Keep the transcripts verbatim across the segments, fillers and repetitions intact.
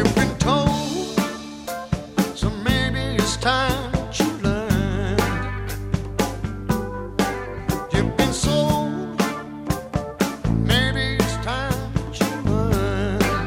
You've been told, so maybe it's time that you learn. You've been sold, maybe it's time that you learn.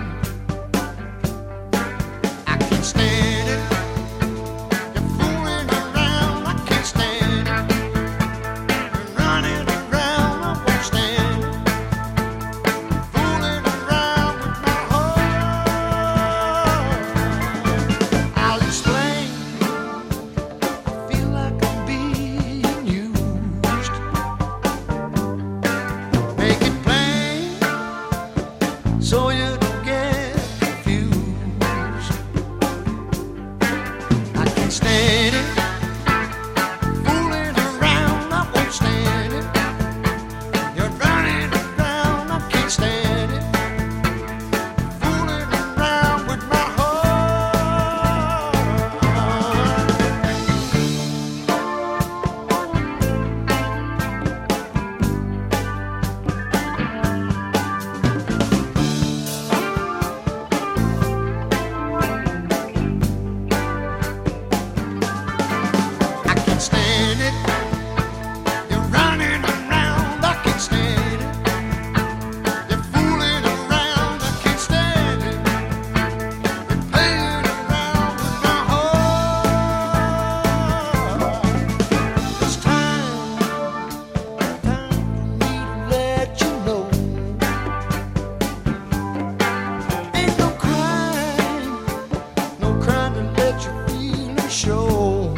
I can't stand it. You're fooling around, I can't stand it. You're running around, I won't stand it. Fooling around with my heart. I'll explain. I feel like I'm being used. Make it plain so you don't get confused. I can't stand it. Fooling around, I won't stand it. You're running around, I can't stand it. Fooling around with my heart. I can't stand it. You're running around, I can't stand it. You're fooling around, I can't stand it. You're playing around with my heart. It's time, time for me to let you know. Ain't no crime, no crime to let your feelings show.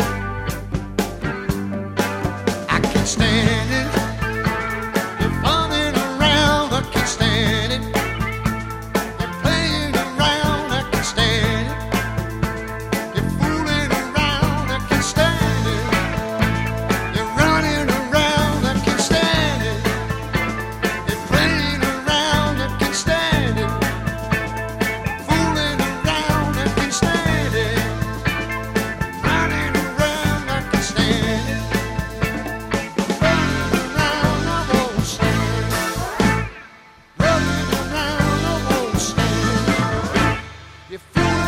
I can't stand it. You're running around, I can't stand it. You're playing around, I can't stand it. You're fooling around, I can't stand it. You're running around, I can't stand it. You're playing around, I can't stand it. Fooling around, I can't stand it. Running around, I can't stand it. Running around, I won't stand it. Running around, I won't stand it. You're fooling